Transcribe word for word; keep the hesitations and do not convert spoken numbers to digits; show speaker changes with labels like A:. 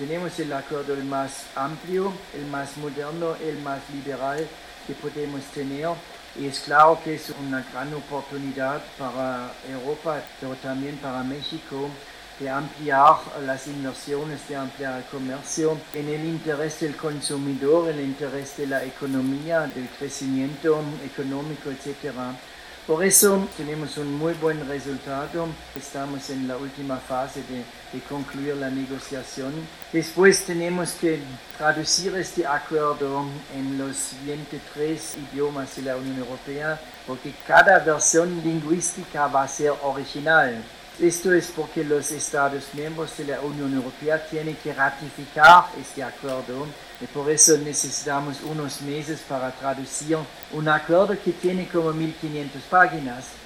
A: tenemos el acuerdo el más amplio, el más moderno, el más liberal que podemos tener. Y es claro que es una gran oportunidad para Europa, pero también para México, de ampliar las inversiones, de ampliar el comercio en el interés del consumidor, en el interés de la economía, del crecimiento económico, etcétera. Por eso tenemos un muy buen resultado. Estamos en la última fase de, de concluir la negociación. Después tenemos que traducir este acuerdo en los siguientes tres idiomas de la Unión Europea, porque cada versión lingüística va a ser original. Esto es porque los Estados miembros de la Unión Europea tienen que ratificar este acuerdo y por eso necesitamos unos meses para traducir un acuerdo que tiene como mil quinientas páginas.